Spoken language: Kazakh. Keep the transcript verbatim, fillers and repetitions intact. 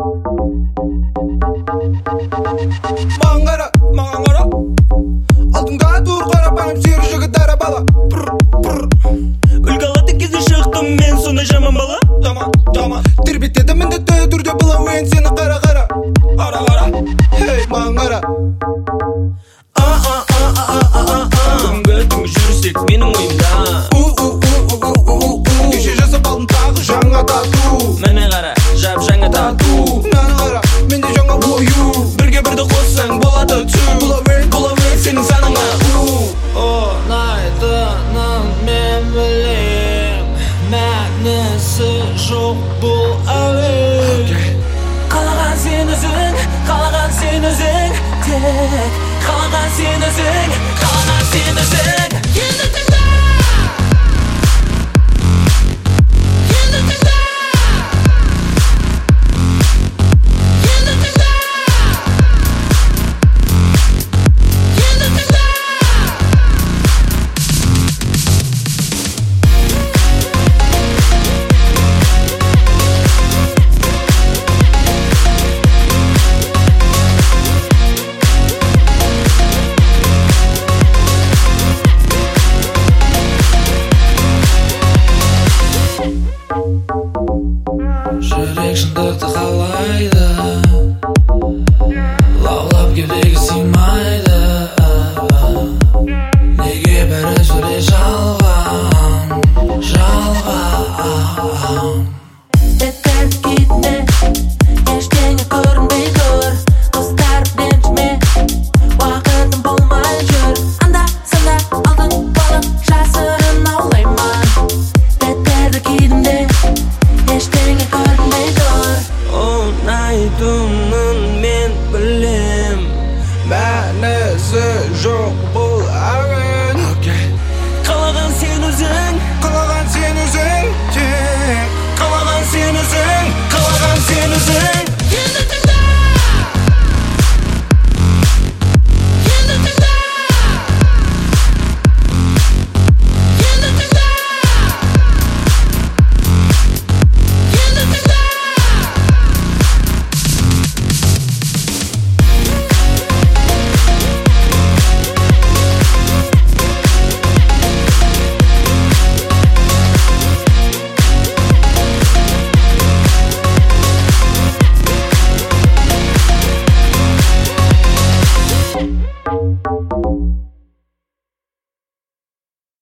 Маған қара, маған қара алдымда тұр қарапайым сері жігіт дара бала. Үлгі алатын кезде шықтым мен сондай жаман бала. Жаман, жаман тербетеді міндетті түрде бұлауын сені қара қара. Қара қара, хей маған қара. Бүгінгі түнгі жүрсек менің ойымда. Кеше жасап алдым тағы жаңа тату. Міне қара, жап жаңа тату. Мені қара, менде жаңа ою. Бірге бірді қоссаң болады түу. Бұлауын сенің саныңа. Ұнайтынын мен білем, мәнісі жоқ бұл әлем. Қалаған сен өзің, қалаған сен өзің, тек қалаған сен өзің, қалаған сен өзің. Енді тыңда, енді тыңда, енді тыңда, енді тыңда. Жүрек шындықты қалайды,